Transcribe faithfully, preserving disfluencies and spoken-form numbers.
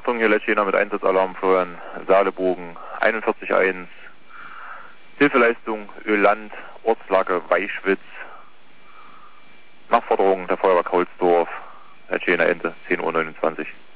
Achtung, hier Letschena mit Einsatzalarm für Saalebogen einundvierzig eins. Hilfeleistung Öland, Ortslage Weischwitz. Nachforderung der Feuerwehr Kaulsdorf, Letschena Ende, zehn Uhr neunundzwanzig.